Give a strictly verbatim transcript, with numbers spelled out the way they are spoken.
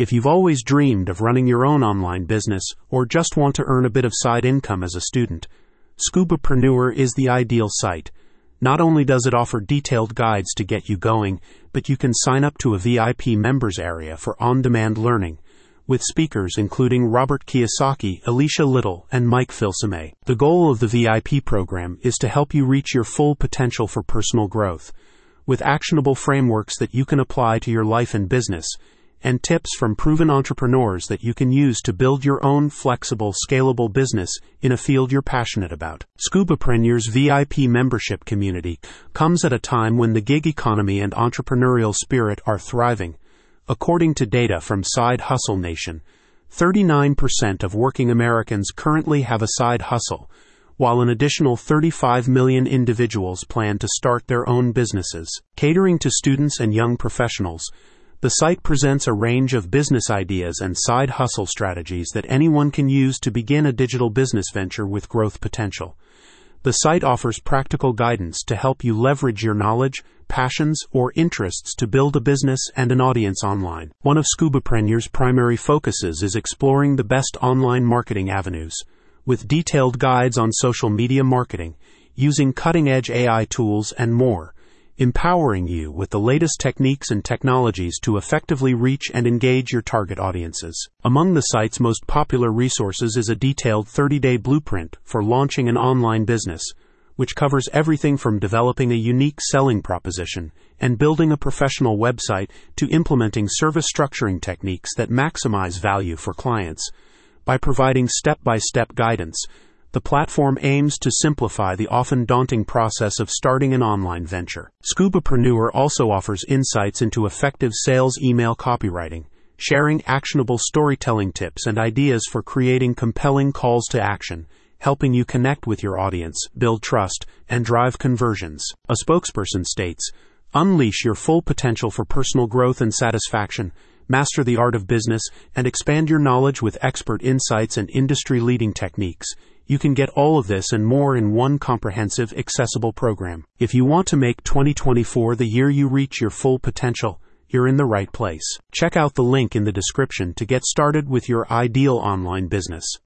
If you've always dreamed of running your own online business or just want to earn a bit of side income as a student, Scubapreneur is the ideal site. Not only does it offer detailed guides to get you going, but you can sign up to a V I P members area for on-demand learning, with speakers including Robert Kiyosaki, Alicia Little, and Mike Filsaime. The goal of the V I P program is to help you reach your full potential for personal growth, with actionable frameworks that you can apply to your life and business, and tips from proven entrepreneurs that you can use to build your own flexible, scalable business in a field you're passionate about. Scubapreneur's V I P membership community comes at a time when the gig economy and entrepreneurial spirit are thriving. According to data from Side Hustle Nation, thirty-nine percent of working Americans currently have a side hustle, while an additional thirty-five million individuals plan to start their own businesses. Catering to students and young professionals, the site presents a range of business ideas and side hustle strategies that anyone can use to begin a digital business venture with growth potential. The site offers practical guidance to help you leverage your knowledge, passions, or interests to build a business and an audience online. One of Scubapreneur's primary focuses is exploring the best online marketing avenues, with detailed guides on social media marketing, using cutting-edge A I tools, and more, empowering you with the latest techniques and technologies to effectively reach and engage your target audiences. Among the site's most popular resources is a detailed thirty-day blueprint for launching an online business, which covers everything from developing a unique selling proposition and building a professional website to implementing service structuring techniques that maximize value for clients. By providing step-by-step guidance, the platform aims to simplify the often daunting process of starting an online venture. Scubapreneur also offers insights into effective sales email copywriting, sharing actionable storytelling tips and ideas for creating compelling calls to action, helping you connect with your audience, build trust, and drive conversions. A spokesperson states, "Unleash your full potential for personal growth and satisfaction, master the art of business, and expand your knowledge with expert insights and industry-leading techniques. You can get all of this and more in one comprehensive, accessible program." If you want to make twenty twenty-four the year you reach your full potential, you're in the right place. Check out the link in the description to get started with your ideal online business.